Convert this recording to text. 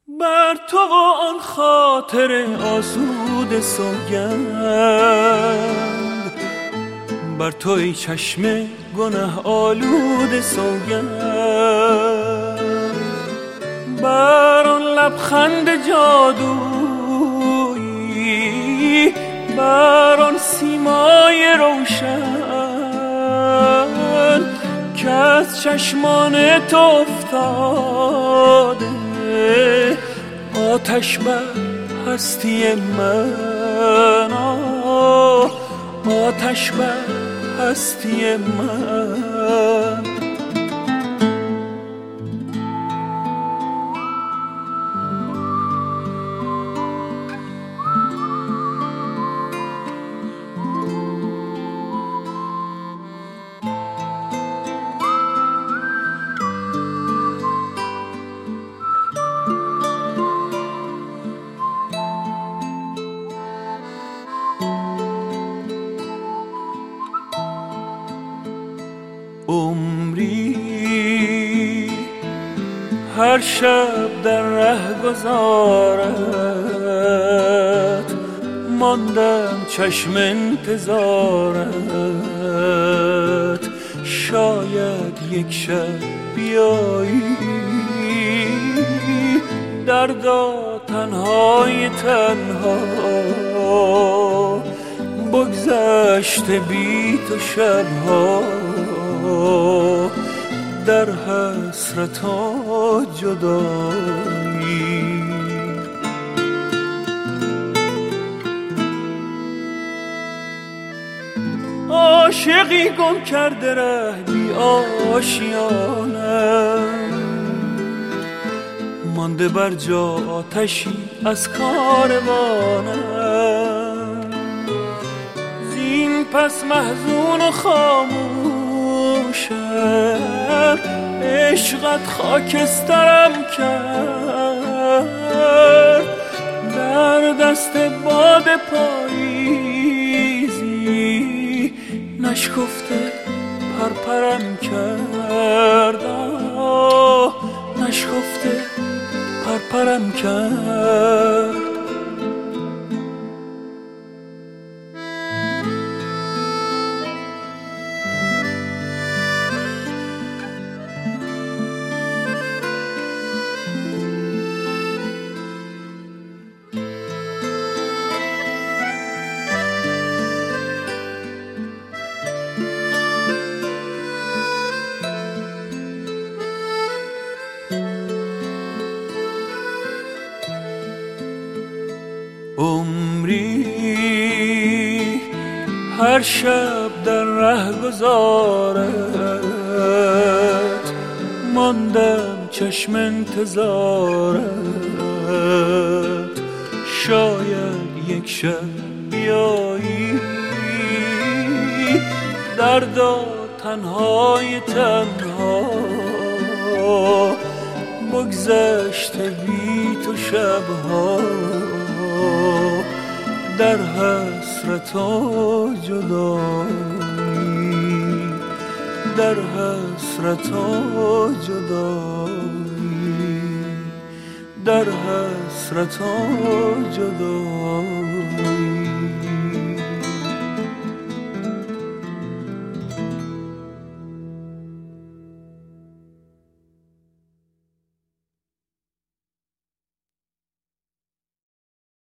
بر تو و آن خاطر آسوده سوگند، بر تو ای چشم گناه آلوده سوگند، بر آن لبخند جادویی، بر آن سیمای روشن که از چشمان تو افتاده آتش بر هستی من، آتش بر هستی من. عمری هر شب در رهگذارت ماندم چشم انتظارت، شاید یک شب بیایی دردا تنهای تنها، بگذشته بی تو شبها در حسرت و جدایی. عاشقی گم کرده ره بی آشیانم، مانده بر جا آتشی از کاروانم، زین پس محزون و خاموشم، عشقت خاکسترم کرد، در دست باد پاییزی نشکفته پرپرم کرد، نشکفته پرپرم کرد. عمری هر شب در رهگذارت ماندم چشم انتظارت، شاید یک شب بیایی دردا تنهای تنها، بگذشته بی تو شبها در حسرت و جدایی، در حسرت و جدایی، در حسرت و جدایی.